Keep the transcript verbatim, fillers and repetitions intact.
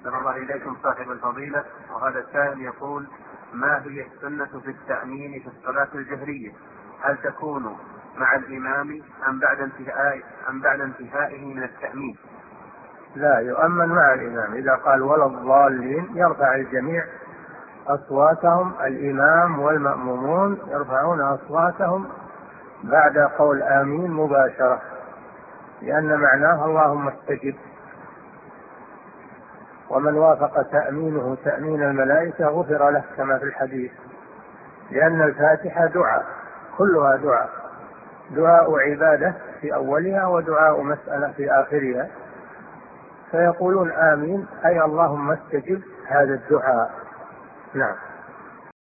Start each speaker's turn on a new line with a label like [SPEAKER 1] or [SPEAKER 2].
[SPEAKER 1] أحسن الله إليكم صاحب الفضيلة. وهذا السائل يقول: ما هي السنة في التأمين في الصلاة الجهرية؟ هل تكون مع الإمام أم بعد انتهاء أم بعد انتهائه من التأمين؟
[SPEAKER 2] لا، يؤمن مع الإمام. إذا قال ولا الضالين يرفع الجميع أصواتهم، الإمام والمأمومون يرفعون أصواتهم بعد قول آمين مباشرة، لأن معناه اللهم استجب. ومن وافق تأمينه تأمين الملائكة غفر له كما في الحديث، لأن الفاتحة دعاء، كلها دعاء، دعاء عبادة في أولها ودعاء مسألة في آخرها، فيقولون آمين أي اللهم استجب هذا الدعاء. نعم.